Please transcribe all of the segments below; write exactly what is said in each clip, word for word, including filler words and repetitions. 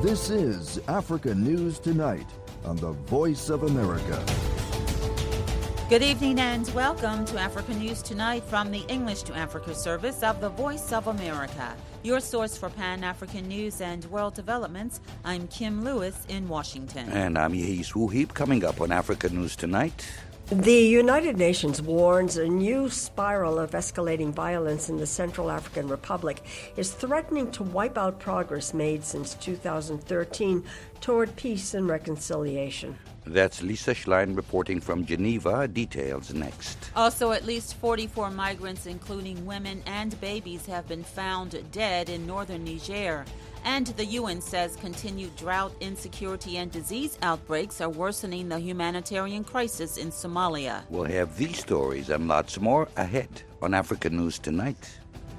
This is Africa News Tonight on the Voice of America. Good evening and welcome to Africa News Tonight from the English to Africa service of the Voice of America. Your source for Pan-African news and world developments. I'm Kim Lewis in Washington. And I'm Yehis Wuhib. Coming up on Africa News Tonight. The United Nations warns a new spiral of escalating violence in the Central African Republic is threatening to wipe out progress made since two thousand thirteen toward peace and reconciliation. That's Lisa Schlein reporting from Geneva. Details next. Also, at least forty-four migrants, including women and babies, have been found dead in northern Niger. And the U N says continued drought, insecurity, and disease outbreaks are worsening the humanitarian crisis in Somalia. We'll have these stories and lots more ahead on Africa News Tonight.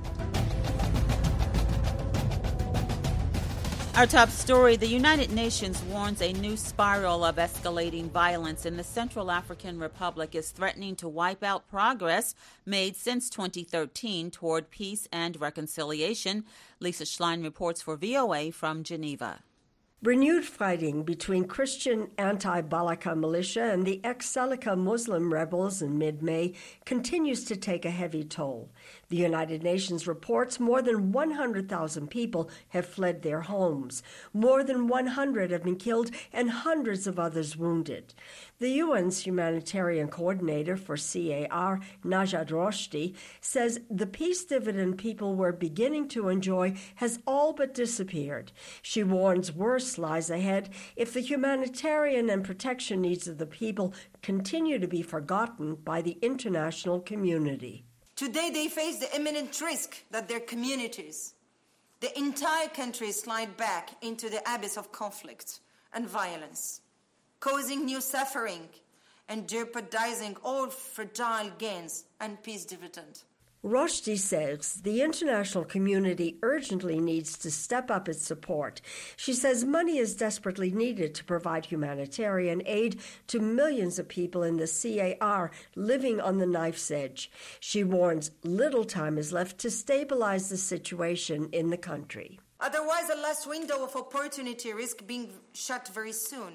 Our top story, the United Nations warns a new spiral of escalating violence in the Central African Republic is threatening to wipe out progress made since twenty thirteen toward peace and reconciliation. Lisa Schlein reports for V O A from Geneva. Renewed fighting between Christian anti-Balaka militia and the ex-Seleka Muslim rebels in mid-May continues to take a heavy toll. The United Nations reports more than one hundred thousand people have fled their homes. More than one hundred have been killed and hundreds of others wounded. The U N's humanitarian coordinator for C A R, Najat Roshdi, says the peace dividend people were beginning to enjoy has all but disappeared. She warns worse lies ahead if the humanitarian and protection needs of the people continue to be forgotten by the international community. Today they face the imminent risk that their communities, the entire country, slide back into the abyss of conflict and violence, causing new suffering and jeopardizing all fragile gains and peace dividend. Roshdi says the international community urgently needs to step up its support. She says money is desperately needed to provide humanitarian aid to millions of people in the C A R living on the knife's edge. She warns little time is left to stabilize the situation in the country. Otherwise, the last window of opportunity risks being shut very soon,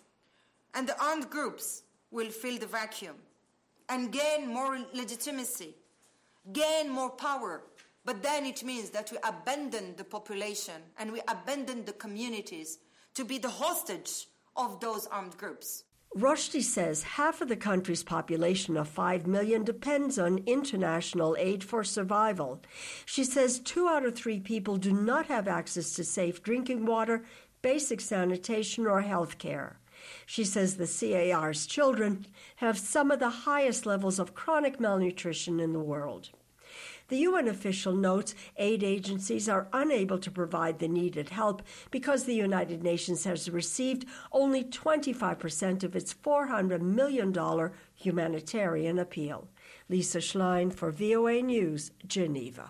and the armed groups will fill the vacuum and gain more legitimacy, gain more power, but then it means that we abandon the population and we abandon the communities to be the hostage of those armed groups. Roshdi says half of the country's population of five million depends on international aid for survival. She says two out of three people do not have access to safe drinking water, basic sanitation, or health care. She says the C A R's children have some of the highest levels of chronic malnutrition in the world. The U N official notes aid agencies are unable to provide the needed help because the United Nations has received only twenty-five percent of its four hundred million dollars humanitarian appeal. Lisa Schlein for V O A News, Geneva.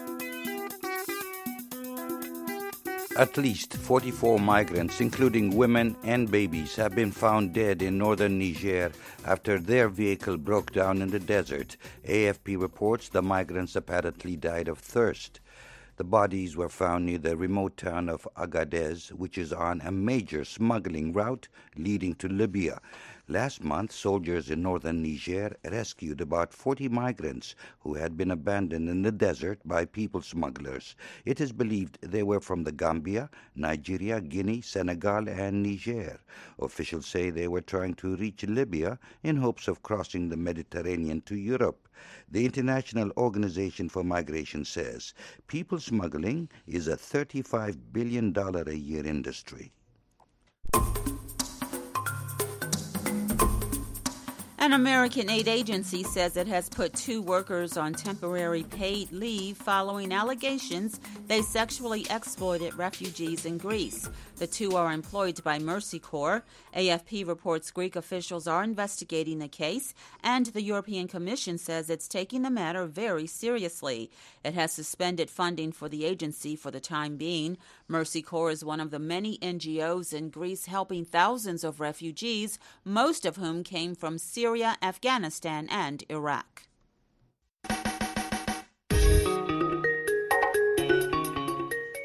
At least forty-four migrants, including women and babies, have been found dead in northern Niger after their vehicle broke down in the desert. A F P reports the migrants apparently died of thirst. The bodies were found near the remote town of Agadez, which is on a major smuggling route leading to Libya. Last month, soldiers in northern Niger rescued about forty migrants who had been abandoned in the desert by people smugglers. It is believed they were from the Gambia, Nigeria, Guinea, Senegal, and Niger. Officials say they were trying to reach Libya in hopes of crossing the Mediterranean to Europe. The International Organization for Migration says people smuggling is a thirty-five billion dollars a year industry. An American aid agency says it has put two workers on temporary paid leave following allegations they sexually exploited refugees in Greece. The two are employed by Mercy Corps. A F P reports Greek officials are investigating the case, and the European Commission says it's taking the matter very seriously. It has suspended funding for the agency for the time being. Mercy Corps is one of the many N G Os in Greece helping thousands of refugees, most of whom came from Syria, Afghanistan, and Iraq.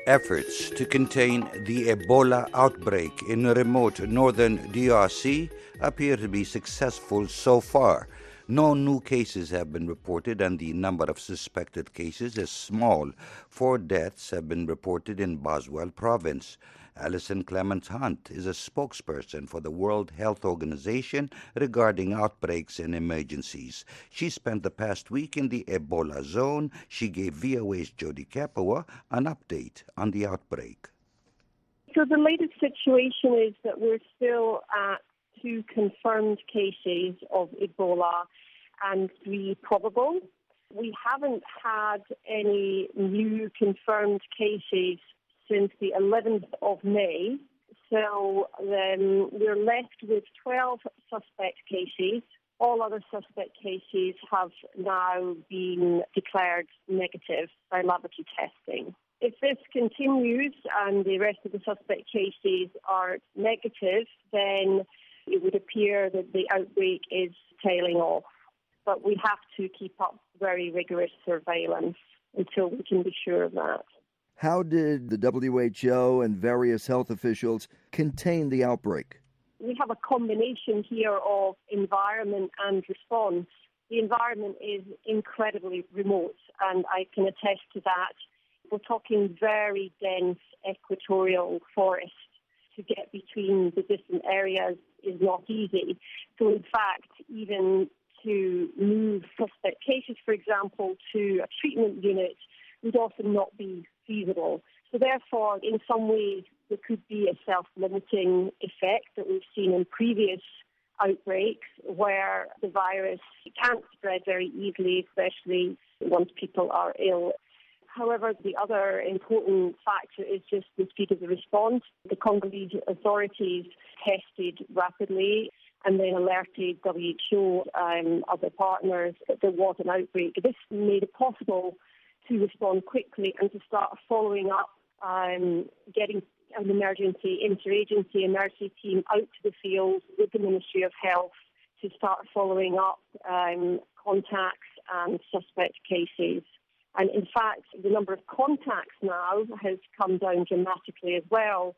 Efforts to contain the Ebola outbreak in remote northern D R C appear to be successful so far. No new cases have been reported, and the number of suspected cases is small. Four deaths have been reported in Boswell Province. Alison Clement Hunt is a spokesperson for the World Health Organization regarding outbreaks and emergencies. She spent the past week in the Ebola zone. She gave V O A's Jody Kapua an update on the outbreak. So the latest situation is that we're still at two confirmed cases of Ebola and three probable. We haven't had any new confirmed cases since the eleventh of May, so then we're left with twelve suspect cases. All other suspect cases have now been declared negative by laboratory testing. If this continues and the rest of the suspect cases are negative, then it would appear that the outbreak is tailing off. But we have to keep up very rigorous surveillance until we can be sure of that. How did the W H O and various health officials contain the outbreak? We have a combination here of environment and response. The environment is incredibly remote, and I can attest to that. We're talking very dense equatorial forest. To get between the different areas is not easy. So in fact, even to move suspect cases, for example, to a treatment unit would often not be feasible. So therefore, in some ways, there could be a self-limiting effect that we've seen in previous outbreaks where the virus can't spread very easily, especially once people are ill. However, the other important factor is just the speed of the response. The Congolese authorities tested rapidly and then alerted W H O and other partners that there was an outbreak. This made it possible to respond quickly and to start following up, um, getting an emergency, interagency emergency team out to the field with the Ministry of Health to start following up um, contacts and suspect cases. And in fact, the number of contacts now has come down dramatically as well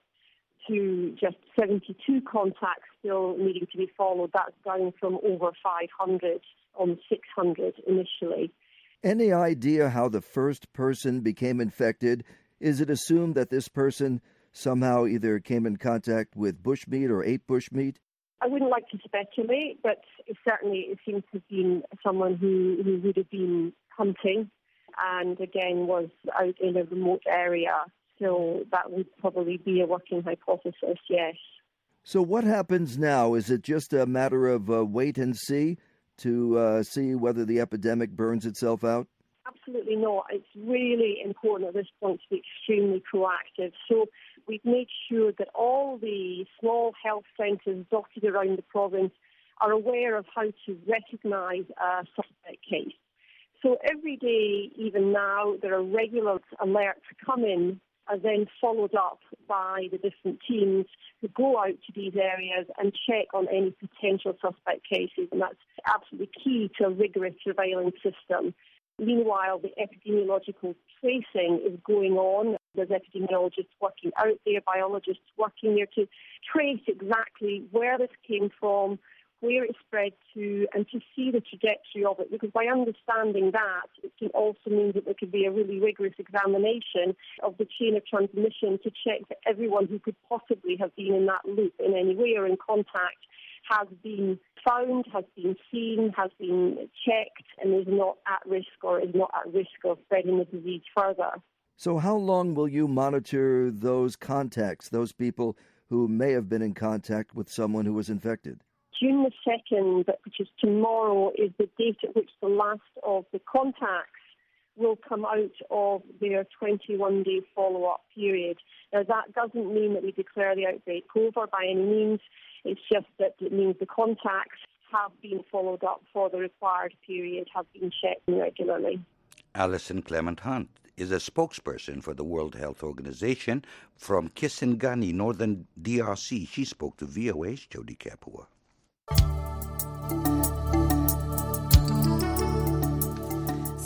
to just seventy-two contacts still needing to be followed. That's down from over five hundred on six hundred initially. Any idea how the first person became infected? Is it assumed that this person somehow either came in contact with bushmeat or ate bushmeat? I wouldn't like to speculate, but it certainly it seems to have been someone who, who would have been hunting and again was out in a remote area. So that would probably be a working hypothesis, yes. So what happens now? Is it just a matter of uh, wait and see to uh, see whether the epidemic burns itself out? Absolutely not. It's really important at this point to be extremely proactive. So we've made sure that all the small health centres dotted around the province are aware of how to recognise a suspect case. So every day, even now, there are regular alerts coming are then followed up by the different teams who go out to these areas and check on any potential suspect cases, and that's absolutely key to a rigorous surveillance system. Meanwhile, the epidemiological tracing is going on. There's epidemiologists working out there, biologists working there to trace exactly where this came from, where it spread to, and to see the trajectory of it. Because by understanding that, it can also mean that there could be a really rigorous examination of the chain of transmission to check that everyone who could possibly have been in that loop in any way or in contact has been found, has been seen, has been checked, and is not at risk or is not at risk of spreading the disease further. So how long will you monitor those contacts, those people who may have been in contact with someone who was infected? June the second, which is tomorrow, is the date at which the last of the contacts will come out of their twenty-one day follow-up period. Now, that doesn't mean that we declare the outbreak over by any means. It's just that it means the contacts have been followed up for the required period, have been checked regularly. Alison Clement Hunt is a spokesperson for the World Health Organization from Kisangani, northern D R C. She spoke to V O A's Jody Kapua.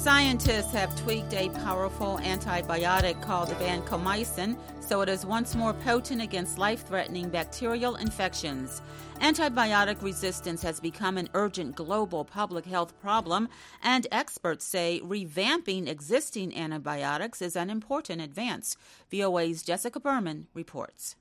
Scientists have tweaked a powerful antibiotic called vancomycin so it is once more potent against life-threatening bacterial infections. Antibiotic resistance has become an urgent global public health problem, and experts say revamping existing antibiotics is an important advance. V O A's Jessica Berman reports.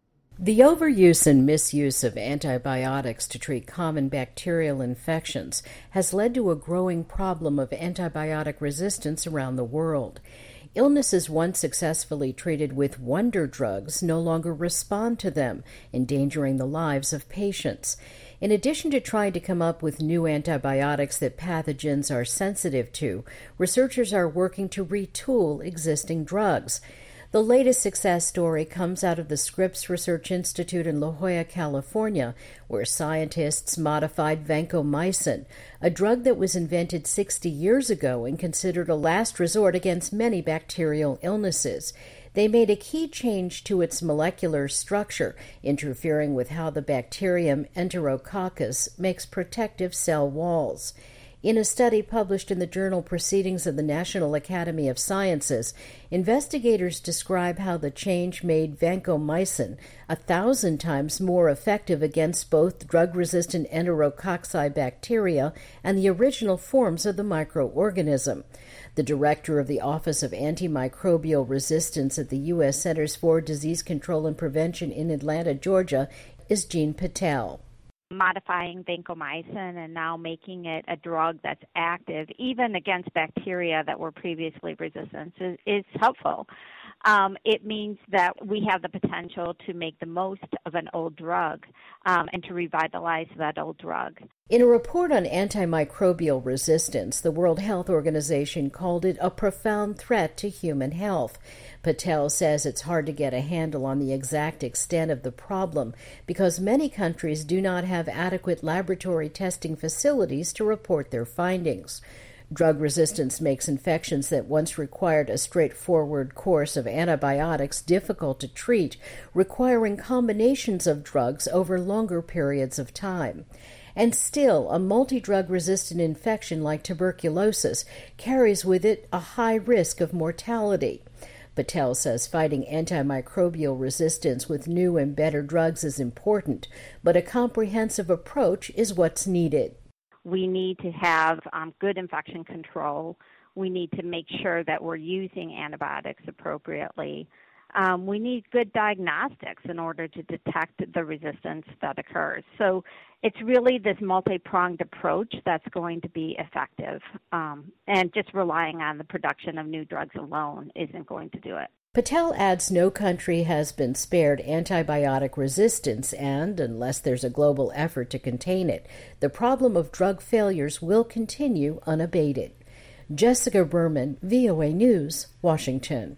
The overuse and misuse of antibiotics to treat common bacterial infections has led to a growing problem of antibiotic resistance around the world. Illnesses once successfully treated with wonder drugs no longer respond to them, endangering the lives of patients. In addition to trying to come up with new antibiotics that pathogens are sensitive to, researchers are working to retool existing drugs. The latest success story comes out of the Scripps Research Institute in La Jolla, California, where scientists modified vancomycin, a drug that was invented sixty years ago and considered a last resort against many bacterial illnesses. They made a key change to its molecular structure, interfering with how the bacterium Enterococcus makes protective cell walls. In a study published in the journal Proceedings of the National Academy of Sciences, investigators describe how the change made vancomycin a thousand times more effective against both drug-resistant Enterococci bacteria and the original forms of the microorganism. The director of the Office of Antimicrobial Resistance at the U S Centers for Disease Control and Prevention in Atlanta, Georgia, is Jean Patel. Modifying vancomycin and now making it a drug that's active, even against bacteria that were previously resistant, is, is helpful. Um, it means that we have the potential to make the most of an old drug um, and to revitalize that old drug. In a report on antimicrobial resistance, the World Health Organization called it a profound threat to human health. Patel says it's hard to get a handle on the exact extent of the problem because many countries do not have adequate laboratory testing facilities to report their findings. Drug resistance makes infections that once required a straightforward course of antibiotics difficult to treat, requiring combinations of drugs over longer periods of time. And still, a multi-drug resistant infection like tuberculosis carries with it a high risk of mortality. Patel says fighting antimicrobial resistance with new and better drugs is important, but a comprehensive approach is what's needed. We need to have um, good infection control. We need to make sure that we're using antibiotics appropriately. Um, we need good diagnostics in order to detect the resistance that occurs. So it's really this multi-pronged approach that's going to be effective. Um, and just relying on the production of new drugs alone isn't going to do it. Patel adds no country has been spared antibiotic resistance and, unless there's a global effort to contain it, the problem of drug failures will continue unabated. Jessica Berman, V O A News, Washington.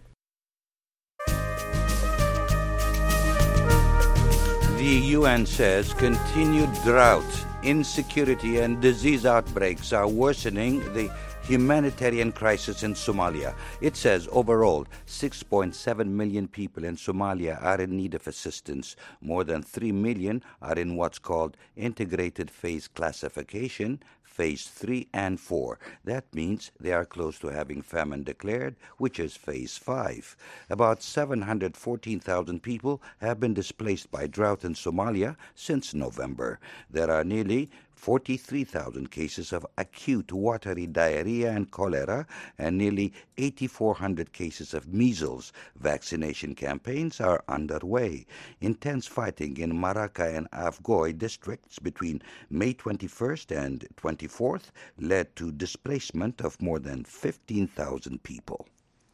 The U N says continued drought, insecurity, and disease outbreaks are worsening the humanitarian crisis in Somalia. It says overall, six point seven million people in Somalia are in need of assistance. More than three million are in what's called integrated phase classification, phase three and four. That means they are close to having famine declared, which is phase five. About seven hundred fourteen thousand people have been displaced by drought in Somalia since November. There are nearly forty-three thousand cases of acute watery diarrhea and cholera, and nearly eight thousand four hundred cases of measles. Vaccination campaigns are underway. Intense fighting in Maraka and Afgoy districts between May twenty-first and twenty-fourth led to displacement of more than fifteen thousand people.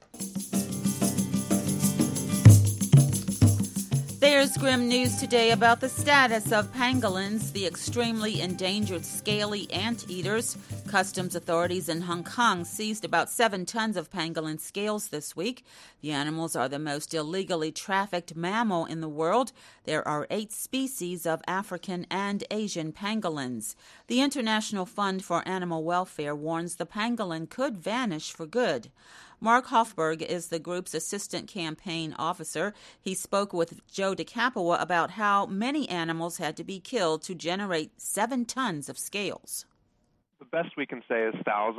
There's grim news today about the status of pangolins, the extremely endangered scaly anteaters. Customs authorities in Hong Kong seized about seven tons of pangolin scales this week. The animals are the most illegally trafficked mammal in the world. There are eight species of African and Asian pangolins. The International Fund for Animal Welfare warns the pangolin could vanish for good. Mark Hofberg is the group's assistant campaign officer. He spoke with Joe DeCapua about how many animals had to be killed to generate seven tons of scales. The best we can say is thousands.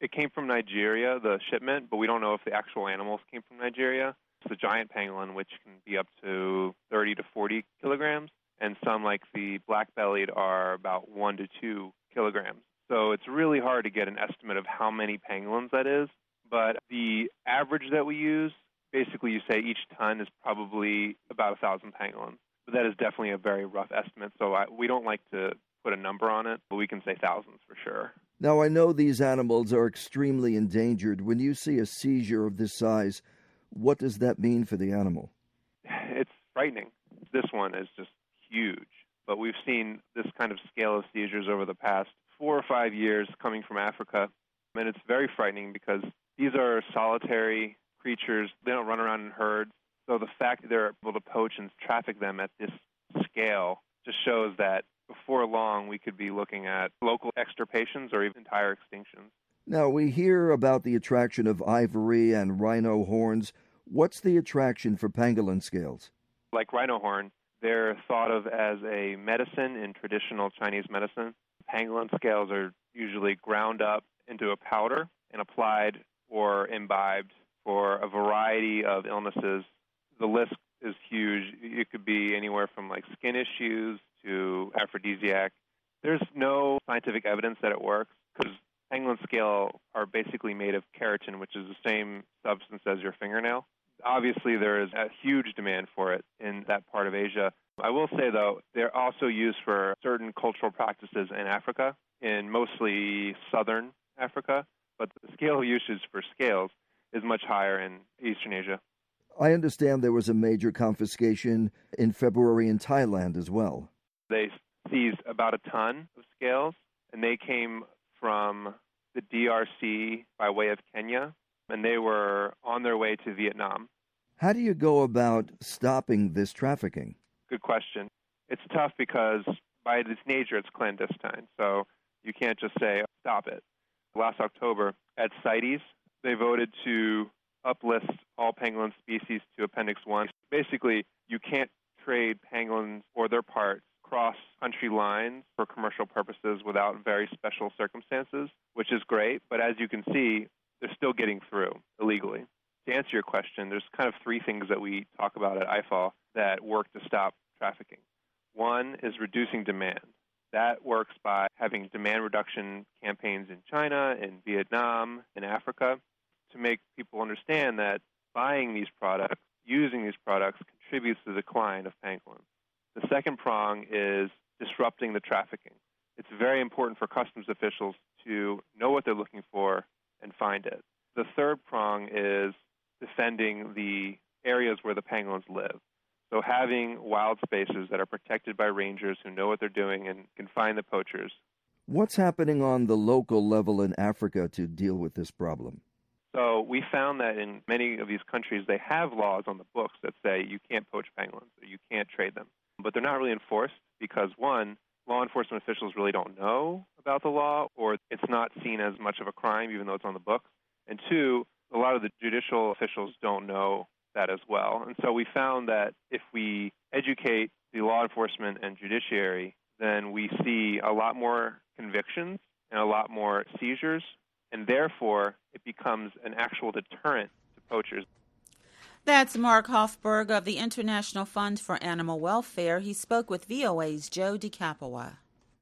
It came from Nigeria, the shipment, but we don't know if the actual animals came from Nigeria. It's the giant pangolin, which can be up to thirty to forty kilograms, and some, like the black-bellied, are about one to two kilograms. So it's really hard to get an estimate of how many pangolins that is, but the average that we use, basically you say each ton is probably about one thousand pangolins. But that is definitely a very rough estimate, so I, we don't like to put a number on it, but we can say thousands for sure. Now, I know these animals are extremely endangered. When you see a seizure of this size, what does that mean for the animal? It's frightening. This one is just huge. But we've seen this kind of scale of seizures over the past four or five years coming from Africa. And it's very frightening because these are solitary creatures. They don't run around in herds. So the fact that they're able to poach and traffic them at this scale just shows that before long we could be looking at local extirpations or even entire extinctions. Now, we hear about the attraction of ivory and rhino horns. What's the attraction for pangolin scales? Like rhino horn, they're thought of as a medicine in traditional Chinese medicine. Pangolin scales are usually ground up into a powder and applied or imbibed for a variety of illnesses. The list is huge. It could be anywhere from like skin issues to aphrodisiac. There's no scientific evidence that it works because pangolin scale are basically made of keratin, which is the same substance as your fingernail. Obviously, there is a huge demand for it in that part of Asia. I will say, though, they're also used for certain cultural practices in Africa, in mostly southern Africa, but the scale usage for scales is much higher in Eastern Asia. I understand there was a major confiscation in February in Thailand as well. They seized about a ton of scales, and they came from the D R C by way of Kenya, and they were on their way to Vietnam. How do you go about stopping this trafficking? Good question. It's tough because by its nature it's clandestine, so you can't just say, stop it. Last October at CITES, they voted to uplist all pangolin species to Appendix one. Basically, you can't trade pangolins or their parts cross country lines for commercial purposes without very special circumstances, which is great, but as you can see, they're still getting through illegally. To answer your question, there's kind of three things that we talk about at I F A W that work to stop trafficking. One is reducing demand. That works by having demand reduction campaigns in China, in Vietnam, in Africa, to make people understand that buying these products, using these products, contributes to the decline of pangolins. The second prong is disrupting the trafficking. It's very important for customs officials to know what they're looking for and find it. The third prong is defending the areas where the pangolins live. So having wild spaces that are protected by rangers who know what they're doing and can find the poachers. What's happening on the local level in Africa to deal with this problem? So we found that in many of these countries, they have laws on the books that say you can't poach pangolins or you can't trade them. But they're not really enforced because, one, law enforcement officials really don't know about the law, or it's not seen as much of a crime even though it's on the books. And two, a lot of the judicial officials don't know that as well. And so we found that if we educate the law enforcement and judiciary, then we see a lot more convictions and a lot more seizures, and therefore it becomes an actual deterrent to poachers. That's Mark Hofberg of the International Fund for Animal Welfare. He spoke with V O A's Joe DeCapua.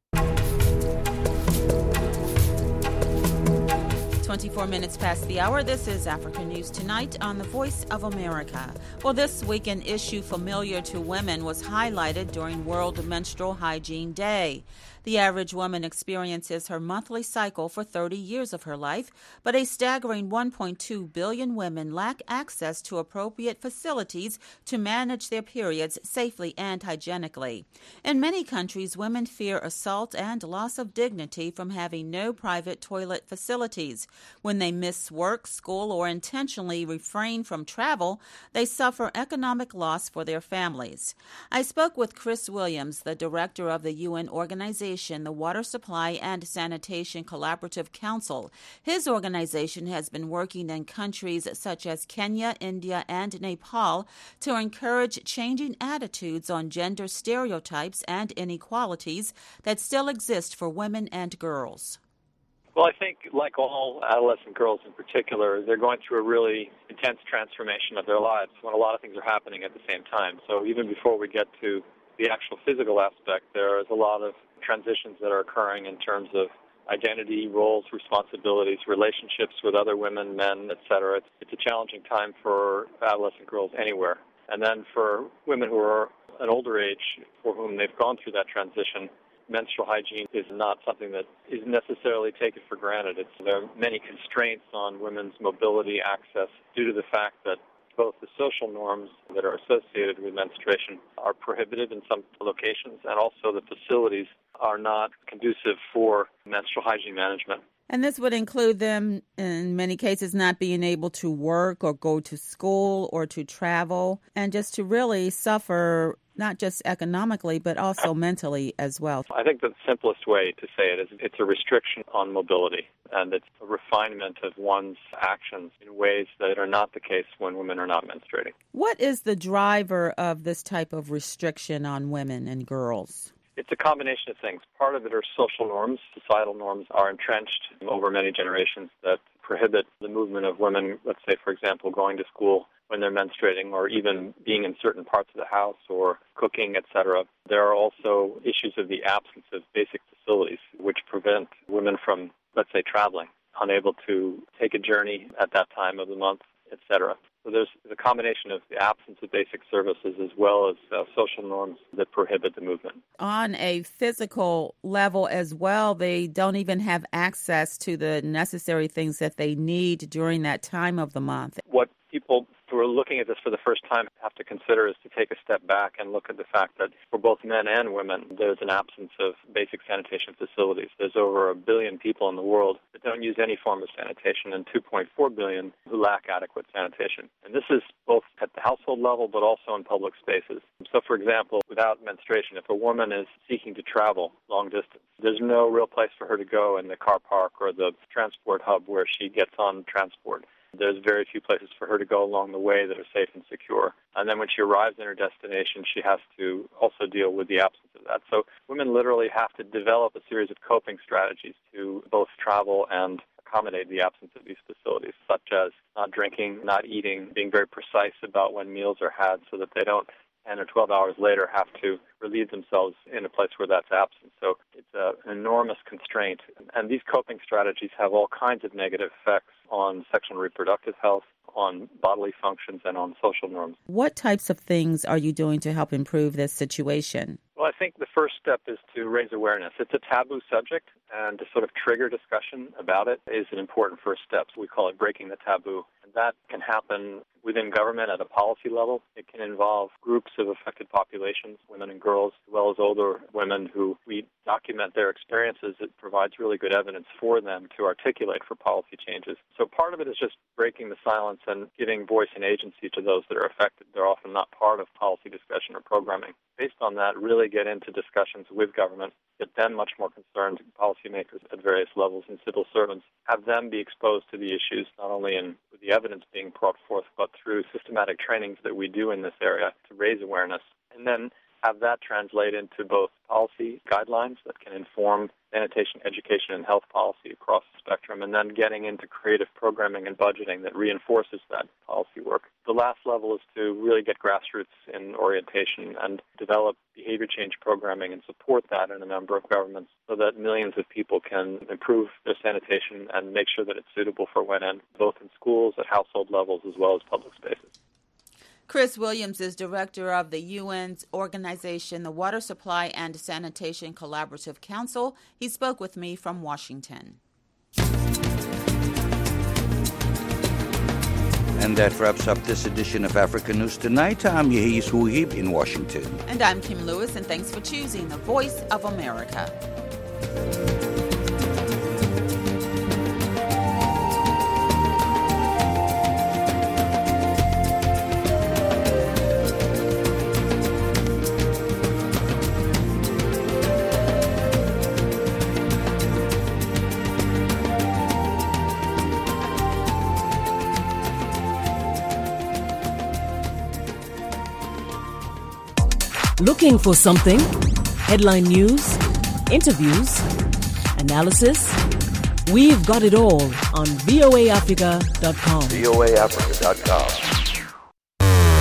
twenty-four minutes past the hour. This is Africa News Tonight on the Voice of America. Well, this week an issue familiar to women was highlighted during World Menstrual Hygiene Day. The average woman experiences her monthly cycle for thirty years of her life, but a staggering one point two billion women lack access to appropriate facilities to manage their periods safely and hygienically. In many countries, women fear assault and loss of dignity from having no private toilet facilities. When they miss work, school, or intentionally refrain from travel, they suffer economic loss for their families. I spoke with Chris Williams, the director of the U N organization, the Water Supply and Sanitation Collaborative Council. His organization has been working in countries such as Kenya, India, and Nepal to encourage changing attitudes on gender stereotypes and inequalities that still exist for women and girls. Well, I think like all adolescent girls in particular, they're going through a really intense transformation of their lives when a lot of things are happening at the same time. So even before we get to the actual physical aspect, there is a lot of transitions that are occurring in terms of identity, roles, responsibilities, relationships with other women, men, et cetera. It's, it's a challenging time for adolescent girls anywhere. And then for women who are an older age for whom they've gone through that transition, menstrual hygiene is not something that is necessarily taken for granted. It's, there are many constraints on women's mobility access due to the fact that both the social norms that are associated with menstruation are prohibited in some locations, and also the facilities are not conducive for menstrual hygiene management. And this would include them, in many cases, not being able to work or go to school or to travel, and just to really suffer not just economically, but also mentally as well. I think the simplest way to say it is it's a restriction on mobility, and it's a refinement of one's actions in ways that are not the case when women are not menstruating. What is the driver of this type of restriction on women and girls? It's a combination of things. Part of it are social norms. Societal norms are entrenched over many generations that prohibit the movement of women, let's say, for example, going to school when they're menstruating, or even being in certain parts of the house or cooking, et cetera. There are also issues of the absence of basic facilities, which prevent women from, let's say, traveling, unable to take a journey at that time of the month, et cetera. So there's a combination of the absence of basic services as well as uh, social norms that prohibit the movement. On a physical level as well, they don't even have access to the necessary things that they need during that time of the month. What people who are looking at this for the first time have to consider is to take a step back and look at the fact that for both men and women, there's an absence of basic sanitation facilities. There's over a billion people in the world that don't use any form of sanitation, and two point four billion who lack adequate sanitation. And this is both at the household level but also in public spaces. So, for example, without menstruation, if a woman is seeking to travel long distance, there's no real place for her to go in the car park or the transport hub where she gets on transport. There's very few places for her to go along the way that are safe and secure. And then when she arrives in her destination, she has to also deal with the absence of that. So women literally have to develop a series of coping strategies to both travel and accommodate the absence of these facilities, such as not drinking, not eating, being very precise about when meals are had so that they don't ten or twelve hours later have to relieve themselves in a place where that's absent. So it's a, an enormous constraint. And these coping strategies have all kinds of negative effects on sexual and reproductive health, on bodily functions, and on social norms. What types of things are you doing to help improve this situation? Well, I think the first step is to raise awareness. It's a taboo subject, and to sort of trigger discussion about it is an important first step. So we call it breaking the taboo. And that can happen within government at a policy level. It can involve groups of affected populations, women and girls, as well as older women who we document their experiences. It provides really good evidence for them to articulate for policy changes. So part of it is just breaking the silence and giving voice and agency to those that are affected. They're often not part of policy discussion or programming. Based on that, really get into discussions with government, get them much more concerned, policymakers at various levels and civil servants, have them be exposed to the issues, not only in with the evidence being brought forth, but through systematic trainings that we do in this area to raise awareness, and then have that translate into both policy guidelines that can inform sanitation, education, and health policy across the spectrum, and then getting into creative programming and budgeting that reinforces that policy work. The last level is to really get grassroots in orientation and develop behavior change programming and support that in a number of governments so that millions of people can improve their sanitation and make sure that it's suitable for women, both in schools, at household levels, as well as public spaces. Chris Williams is director of the U N's organization, the Water Supply and Sanitation Collaborative Council. He spoke with me from Washington. And that wraps up this edition of Africa News Tonight. I'm Yehi Suhib in Washington. And I'm Kim Lewis, and thanks for choosing the Voice of America. Looking for something? Headline news, interviews, analysis. We've got it all on V O A Africa dot com. V O A Africa dot com.